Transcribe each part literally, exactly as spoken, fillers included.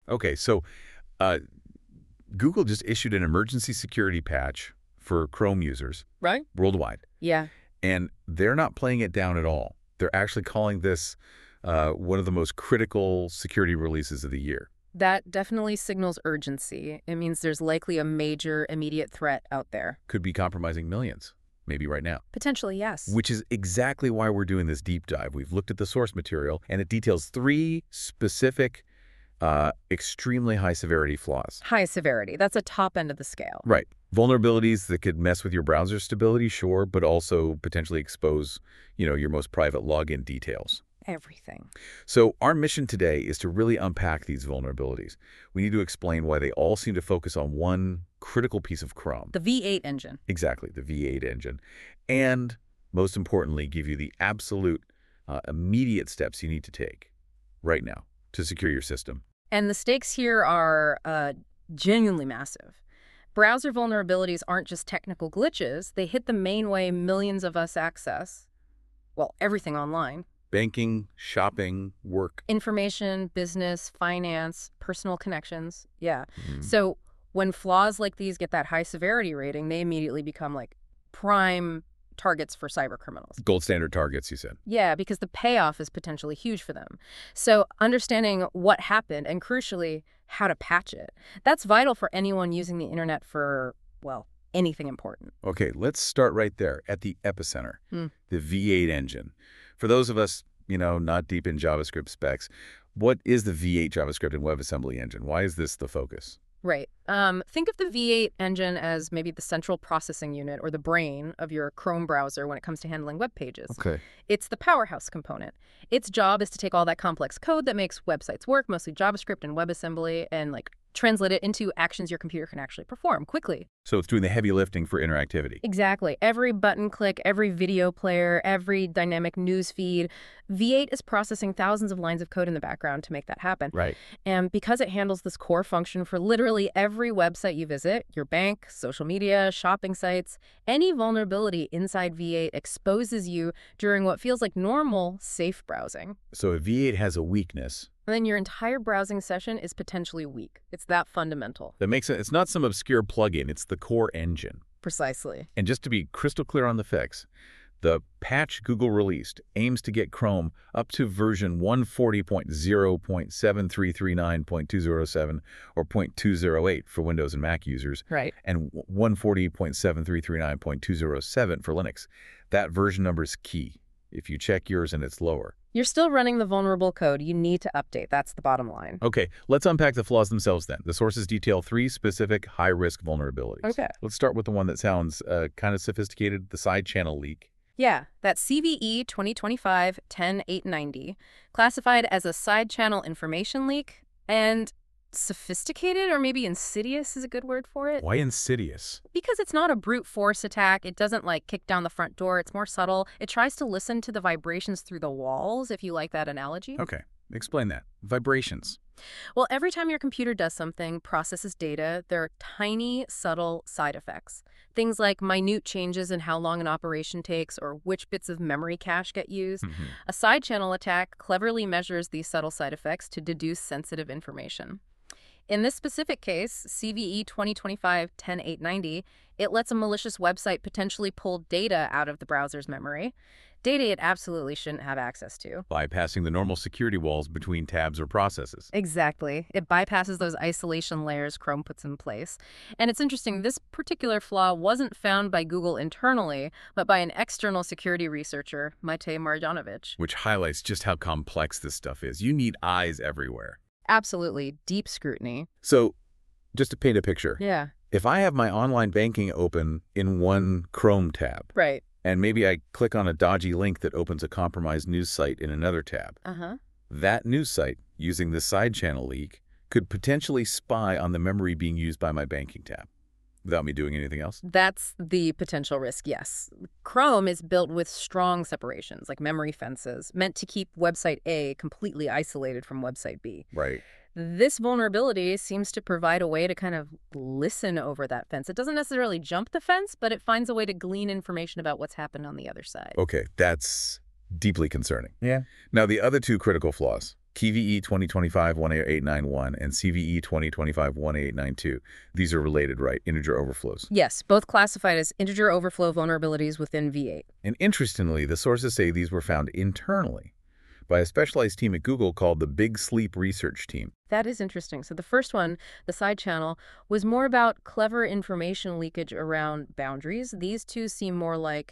Okay, so uh, Google just issued an emergency security patch for Chrome users Right? worldwide, Yeah. and they're not playing it down at all. They're actually calling this uh, one of the most critical security releases of the year. That definitely signals urgency. It means there's likely a major immediate threat out there. Could be compromising millions, maybe right now. Potentially, yes. Which is exactly why we're doing this deep dive. We've looked at the source material, and it details three specific, uh, extremely high-severity flaws. High severity. That's a top end of the scale. Right. Vulnerabilities that could mess with your browser stability, sure, but also potentially expose, you know, your most private login details. Everything. So our mission today is to really unpack these vulnerabilities. We need to explain why they all seem to focus on one critical piece of Chrome. The V eight engine. Exactly, the V eight engine. And most importantly, give you the absolute uh, immediate steps you need to take right now to secure your system. And the stakes here are uh, genuinely massive. Browser vulnerabilities aren't just technical glitches. They hit the main way millions of us access, well, everything online. Banking, shopping, work. Information, business, finance, personal connections. Yeah. Mhm. So when flaws like these get that high severity rating, they immediately become like prime targets for cyber criminals. Gold standard targets, you said. Yeah, because the payoff is potentially huge for them. So understanding what happened and, crucially, how to patch it, that's vital for anyone using the internet for, well, anything important. Okay, let's start right there at the epicenter, Hmm. the V eight engine. For those of us, you know, not deep in JavaScript specs, what is the V eight JavaScript and WebAssembly engine? Why is this the focus? Right. Um, think of the V eight engine as maybe the central processing unit or the brain of your Chrome browser when it comes to handling web pages. Okay. It's the powerhouse component. Its job is to take all that complex code that makes websites work, mostly JavaScript and WebAssembly, and like translate it into actions your computer can actually perform quickly. So it's doing the heavy lifting for interactivity. Exactly. Every button click, every video player, every dynamic news feed, V eight is processing thousands of lines of code in the background to make that happen. Right. And because it handles this core function for literally every website you visit, your bank, social media, shopping sites, any vulnerability inside V eight exposes you during what feels like normal, safe browsing. So if V eight has a weakness, And then your entire browsing session is potentially weak. It's that fundamental. that makes it, it's not some obscure plugin, it's the core engine. Precisely. And just to be crystal clear on the fix, the patch Google released aims to get Chrome up to version one forty point zero point seven three three nine point two zero seven or point two zero eight for Windows and Mac users, Right. and one forty point seven three three nine point two zero seven for Linux. That version number is key. If you check yours and it's lower. You're still running the vulnerable code. You need to update. That's the bottom line. Okay, let's unpack the flaws themselves then. The sources detail three specific high-risk vulnerabilities. Okay. Let's start with the one that sounds uh, kind of sophisticated, the side channel leak. Yeah, that's C V E twenty twenty-five dash ten eight ninety, classified as a side channel information leak, and sophisticated or maybe insidious is a good word for it. Why insidious? Because it's not a brute force attack. It doesn't like kick down the front door. It's more subtle. It tries to listen to the vibrations through the walls, if you like that analogy. Okay, explain that. Vibrations. Well, every time your computer does something, processes data, there are tiny, subtle side effects. Things like minute changes in how long an operation takes or which bits of memory cache get used. Mhm. A side channel attack cleverly measures these subtle side effects to deduce sensitive information. In this specific case, C V E twenty twenty-five dash ten eight ninety, it lets a malicious website potentially pull data out of the browser's memory, data it absolutely shouldn't have access to. Bypassing the normal security walls between tabs or processes. Exactly. It bypasses those isolation layers Chrome puts in place. And it's interesting, this particular flaw wasn't found by Google internally, but by an external security researcher, Matej Marjanovic. Which highlights just how complex this stuff is. You need eyes everywhere. Absolutely. Deep scrutiny. So, just to paint a picture, Yeah. if I have my online banking open in one Chrome tab, Right. and maybe I click on a dodgy link that opens a compromised news site in another tab, Uh-huh. that news site, using the side channel leak, could potentially spy on the memory being used by my banking tab without me doing anything else. That's the potential risk, yes. Chrome is built with strong separations, like memory fences, meant to keep website A completely isolated from website B. Right. This vulnerability seems to provide a way to kind of listen over that fence. It doesn't necessarily jump the fence, but it finds a way to glean information about what's happened on the other side. Okay, that's deeply concerning. Yeah. Now, the other two critical flaws, K V E twenty twenty-five dash one eight nine one and C V E twenty twenty-five dash one eight nine two. These are related, right? Integer overflows. Yes, both classified as integer overflow vulnerabilities within V eight. And interestingly, the sources say these were found internally by a specialized team at Google called the Big Sleep Research Team. That is interesting. So the first one, the side channel, was more about clever information leakage around boundaries. These two seem more like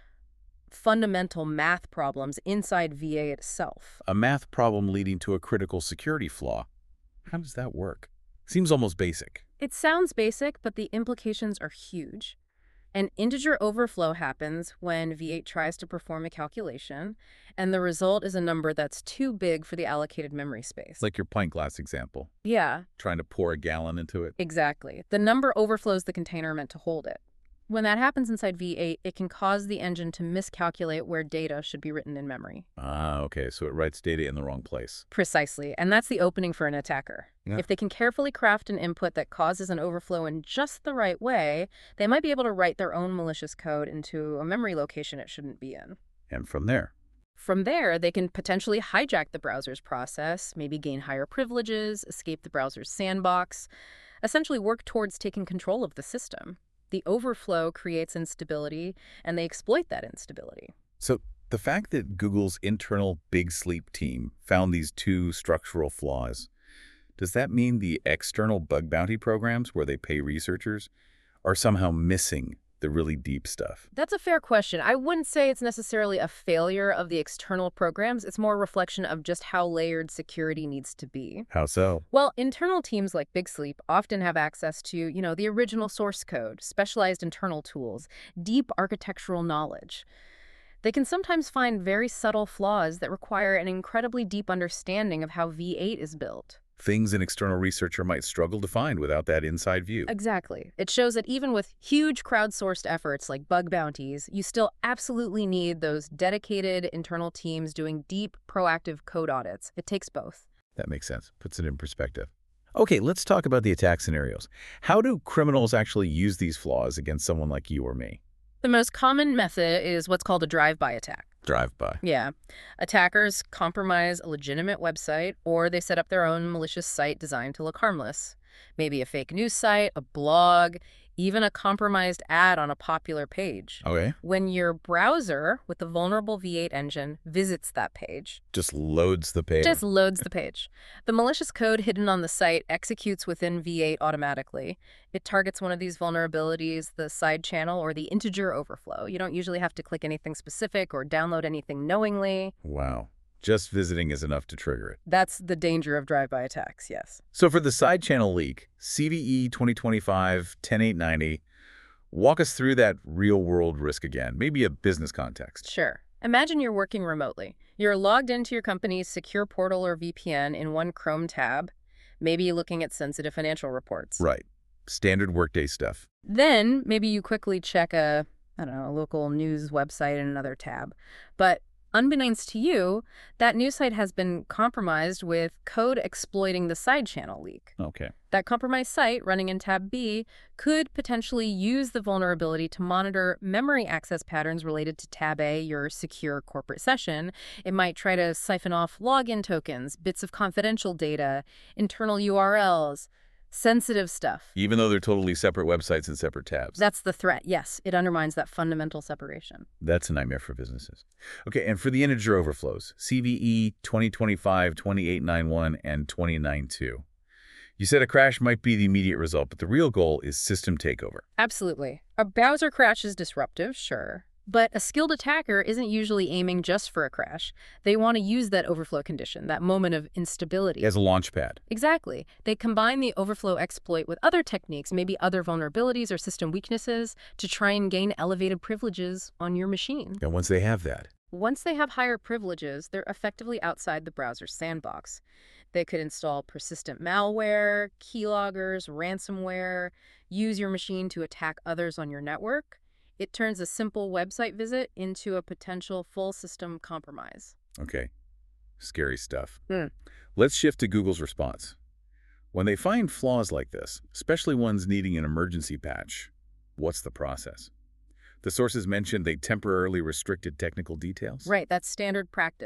fundamental math problems inside V eight itself. A math problem leading to a critical security flaw. How does that work? Seems almost basic. It sounds basic, but the implications are huge. An integer overflow happens when V eight tries to perform a calculation, and the result is a number that's too big for the allocated memory space. Like your pint glass example, Yeah, trying to pour a gallon into it. exactly. The number overflows the container meant to hold it. When that happens inside V eight, it can cause the engine to miscalculate where data should be written in memory. Ah, okay, so it writes data in the wrong place. Precisely, and that's the opening for an attacker. Yeah. If they can carefully craft an input that causes an overflow in just the right way, they might be able to write their own malicious code into a memory location it shouldn't be in. And from there, From there, they can potentially hijack the browser's process, maybe gain higher privileges, escape the browser's sandbox, essentially work towards taking control of the system. The overflow creates instability, and they exploit that instability. So the fact that Google's internal Big Sleep team found these two structural flaws, does that mean the external bug bounty programs where they pay researchers are somehow missing the really deep stuff? That's a fair question. I wouldn't say it's necessarily a failure of the external programs. It's more a reflection of just how layered security needs to be. How so? Well, internal teams like Big Sleep often have access to, you know, the original source code, specialized internal tools, deep architectural knowledge. They can sometimes find very subtle flaws that require an incredibly deep understanding of how V eight is built. Things an external researcher might struggle to find without that inside view. Exactly. It shows that even with huge crowdsourced efforts like bug bounties, you still absolutely need those dedicated internal teams doing deep, proactive code audits. It takes both. That makes sense. Puts it in perspective. Okay, let's talk about the attack scenarios. How do criminals actually use these flaws against someone like you or me? The most common method is what's called a drive-by attack. Drive-by. Yeah. Attackers compromise a legitimate website, or they set up their own malicious site designed to look harmless. Maybe a fake news site, a blog, even a compromised ad on a popular page. Okay. When your browser with the vulnerable V eight engine visits that page, Just loads the page. just loads the page. The malicious code hidden on the site executes within V eight automatically. It targets one of these vulnerabilities, the side channel or the integer overflow. You don't usually have to click anything specific or download anything knowingly. Wow. Just visiting is enough to trigger it. That's the danger of drive-by attacks, yes. So for the side channel leak, C V E twenty twenty-five dash ten eight ninety, walk us through that real-world risk again, maybe a business context. Sure. Imagine you're working remotely. You're logged into your company's secure portal or V P N in one Chrome tab, maybe looking at sensitive financial reports. Right. Standard workday stuff. Then maybe you quickly check a, I don't know, a local news website in another tab. But unbeknownst to you, that news site has been compromised with code exploiting the side channel leak. Okay. That compromised site running in tab B could potentially use the vulnerability to monitor memory access patterns related to tab A, your secure corporate session. It might try to siphon off login tokens, bits of confidential data, internal U R Ls, sensitive stuff. Even though they're totally separate websites and separate tabs. That's the threat, yes. It undermines that fundamental separation. That's a nightmare for businesses. Okay, and for the integer overflows, C V E twenty twenty-five dash twenty-eight ninety-one and twenty ninety-two. You said a crash might be the immediate result, but the real goal is system takeover. Absolutely. A browser crash is disruptive, sure. But a skilled attacker isn't usually aiming just for a crash. They want to use that overflow condition, that moment of instability. As a launch pad. Exactly. They combine the overflow exploit with other techniques, maybe other vulnerabilities or system weaknesses, to try and gain elevated privileges on your machine. And once they have that, Once they have higher privileges, they're effectively outside the browser's sandbox. They could install persistent malware, keyloggers, ransomware, use your machine to attack others on your network. It turns a simple website visit into a potential full system compromise. okay, scary stuff. Hmm. Let's shift to Google's response. When they find flaws like this, especially ones needing an emergency patch, what's the process? The sources mentioned they temporarily restricted technical details. Right, that's standard practice.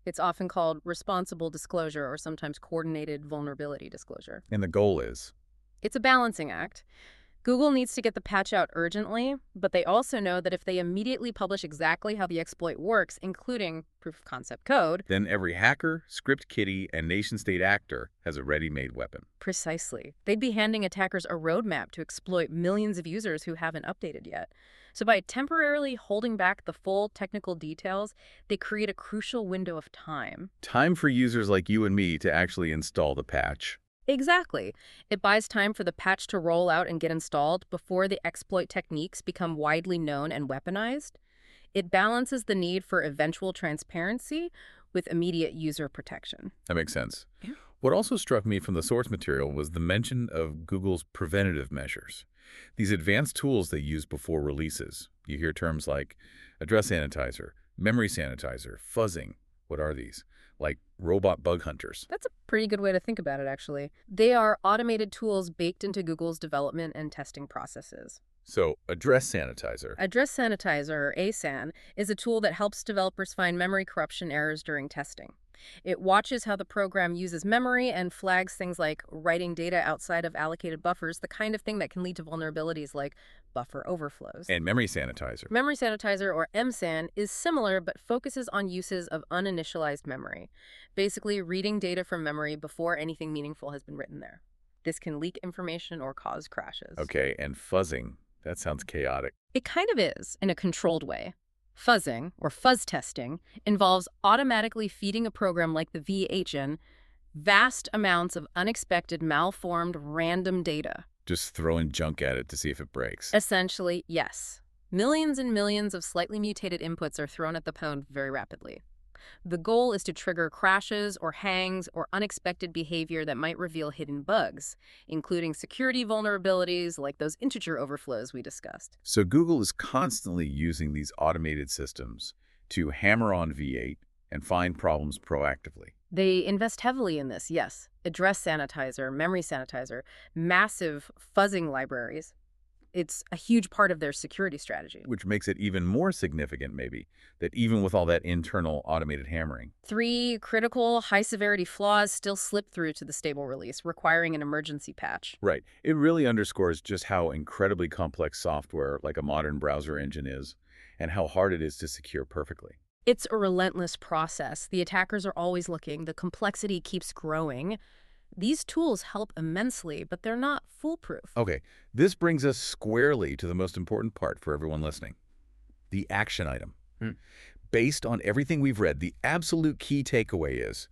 It's often called responsible disclosure or sometimes coordinated vulnerability disclosure. And the goal is? It's a balancing act. Google needs to get the patch out urgently, but they also know that if they immediately publish exactly how the exploit works, including proof of concept code, then every hacker, script kiddie, and nation-state actor has a ready-made weapon. Precisely. They'd be handing attackers a roadmap to exploit millions of users who haven't updated yet. So by temporarily holding back the full technical details, they create a crucial window of time. Time for users like you and me to actually install the patch. Exactly. It buys time for the patch to roll out and get installed before the exploit techniques become widely known and weaponized. It balances the need for eventual transparency with immediate user protection. That makes sense. Yeah. What also struck me from the source material was the mention of Google's preventative measures. These advanced tools they use before releases. You hear terms like address sanitizer, memory sanitizer, fuzzing. What are these? Like robot bug hunters. That's a pretty good way to think about it, actually. They are automated tools baked into Google's development and testing processes. So, Address Sanitizer. Address Sanitizer, or A S A N, is a tool that helps developers find memory corruption errors during testing. It watches how the program uses memory and flags things like writing data outside of allocated buffers, the kind of thing that can lead to vulnerabilities like buffer overflows. And Memory Sanitizer. Memory Sanitizer, or M S A N, is similar but focuses on uses of uninitialized memory, basically reading data from memory before anything meaningful has been written there. This can leak information or cause crashes. Okay, and fuzzing. That sounds chaotic. It kind of is, in a controlled way. Fuzzing, or fuzz testing, involves automatically feeding a program like the V eight engine vast amounts of unexpected, malformed, random data. Just throwing junk at it to see if it breaks. Essentially, yes. Millions and millions of slightly mutated inputs are thrown at the phone very rapidly. The goal is to trigger crashes or hangs or unexpected behavior that might reveal hidden bugs, including security vulnerabilities like those integer overflows we discussed. So Google is constantly using these automated systems to hammer on V eight and find problems proactively. They invest heavily in this, yes. Address Sanitizer, Memory Sanitizer, massive fuzzing libraries. It's a huge part of their security strategy. Which makes it even more significant, maybe, that even with all that internal automated hammering. Three critical, high-severity flaws still slip through to the stable release, requiring an emergency patch. Right. It really underscores just how incredibly complex software like a modern browser engine is, and how hard it is to secure perfectly. It's a relentless process. The attackers are always looking. The complexity keeps growing. These tools help immensely, but they're not foolproof. Okay, this brings us squarely to the most important part for everyone listening. The action item. Hmm. Based on everything we've read, the absolute key takeaway is,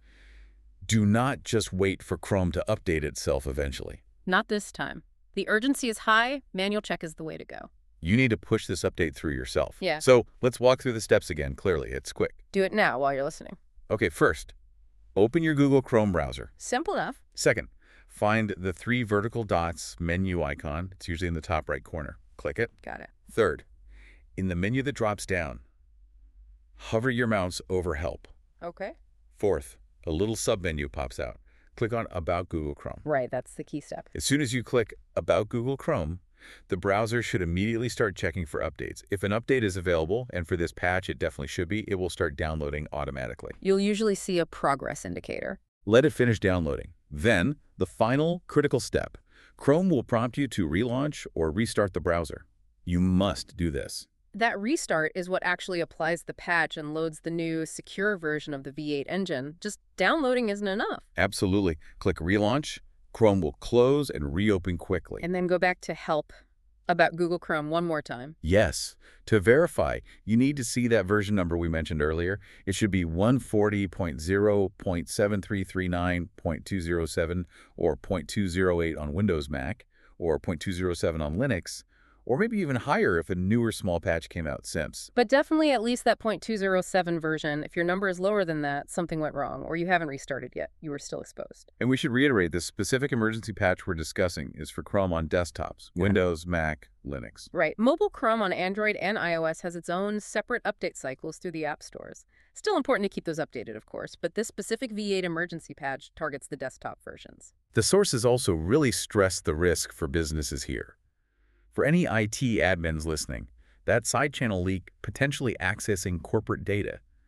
do not just wait for Chrome to update itself eventually. Not this time. The urgency is high. Manual check is the way to go. You need to push this update through yourself. Yeah. So let's walk through the steps again. Clearly, it's quick. Do it now while you're listening. Okay, first, open your Google Chrome browser. Simple enough. Second, find the three vertical dots menu icon. It's usually in the top right corner. Click it. Got it. Third, in the menu that drops down, hover your mouse over Help. Okay. Fourth, a little submenu pops out. Click on About Google Chrome. Right, that's the key step. As soon as you click About Google Chrome, the browser should immediately start checking for updates. If an update is available, and for this patch it definitely should be, it will start downloading automatically. You'll usually see a progress indicator. Let it finish downloading. Then, the final critical step. Chrome will prompt you to relaunch or restart the browser. You must do this. That restart is what actually applies the patch and loads the new, secure version of the V eight engine. Just downloading isn't enough. Absolutely. Click Relaunch. Chrome will close and reopen quickly. And then go back to Help about Google Chrome one more time. Yes. To verify, you need to see that version number we mentioned earlier. It should be one forty point zero point seven three three nine point two zero seven or point two zero eight on Windows Mac or point two zero seven on Linux, or maybe even higher if a newer small patch came out since. But definitely at least that point two zero seven version. If your number is lower than that, something went wrong, or you haven't restarted yet. You were still exposed. And we should reiterate, this specific emergency patch we're discussing is for Chrome on desktops, Yeah. Windows, Mac, Linux. Right. Mobile Chrome on Android and iOS has its own separate update cycles through the app stores. Still important to keep those updated, of course, but this specific V eight emergency patch targets the desktop versions. The sources also really stress the risk for businesses here. For any I T admins listening, that side channel leak potentially accessing corporate data.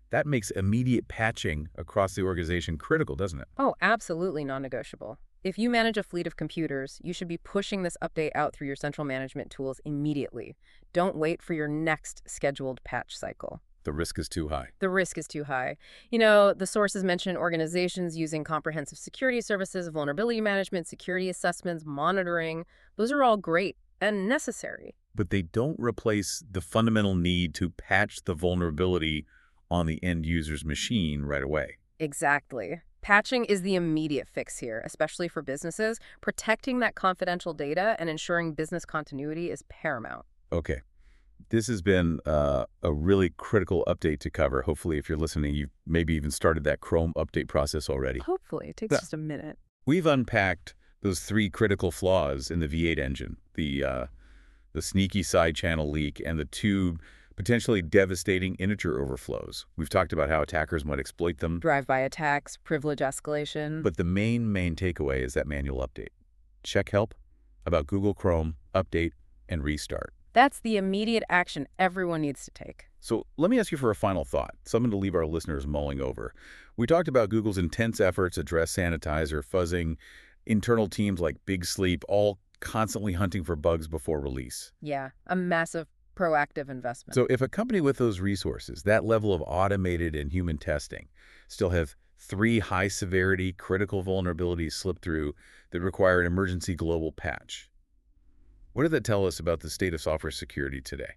That makes immediate patching across the organization critical, doesn't it? Oh, absolutely non-negotiable. If you manage a fleet of computers, you should be pushing this update out through your central management tools immediately. Don't wait for your next scheduled patch cycle. The risk is too high. The risk is too high. You know, the sources mention organizations using comprehensive security services, vulnerability management, security assessments, monitoring. Those are all great and necessary. But they don't replace the fundamental need to patch the vulnerability on the end user's machine right away. Exactly. Patching is the immediate fix here, especially for businesses. Protecting that confidential data and ensuring business continuity is paramount. Okay. This has been uh, a really critical update to cover. Hopefully, if you're listening, you've maybe even started that Chrome update process already. Hopefully. It takes Yeah. just a minute. We've unpacked those three critical flaws in the V eight engine, the, uh, the sneaky side channel leak and the two potentially devastating integer overflows. We've talked about how attackers might exploit them, Drive-by attacks, privilege escalation. but the main, main takeaway is that manual update. Check help about Google Chrome, update, and restart. That's the immediate action everyone needs to take. So let me ask you for a final thought, something to leave our listeners mulling over. We talked about Google's intense efforts to address sanitizer, fuzzing, internal teams like Big Sleep, all constantly hunting for bugs before release. Yeah, a massive proactive investment. So if a company with those resources, that level of automated and human testing, still have three high-severity critical vulnerabilities slip through that require an emergency global patch, what does that tell us about the state of software security today?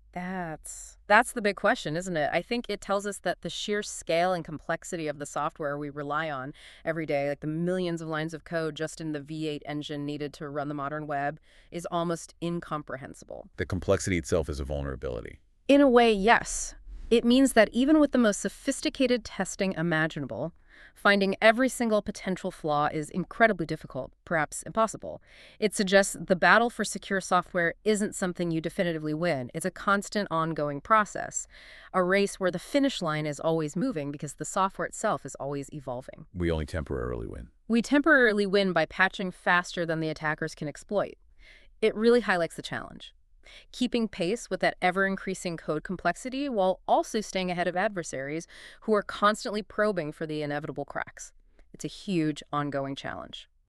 That's that's the big question, isn't it? I think it tells us that the sheer scale and complexity of the software we rely on every day, like the millions of lines of code just in the V eight engine needed to run the modern web, is almost incomprehensible. The complexity itself is a vulnerability. In a way, yes. It means that even with the most sophisticated testing imaginable, finding every single potential flaw is incredibly difficult, perhaps impossible. It suggests the battle for secure software isn't something you definitively win. It's a constant, ongoing process, a race where the finish line is always moving because the software itself is always evolving. We only temporarily win. We temporarily win by patching faster than the attackers can exploit. It really highlights the challenge. Keeping pace with that ever-increasing code complexity while also staying ahead of adversaries who are constantly probing for the inevitable cracks. It's a huge, ongoing challenge.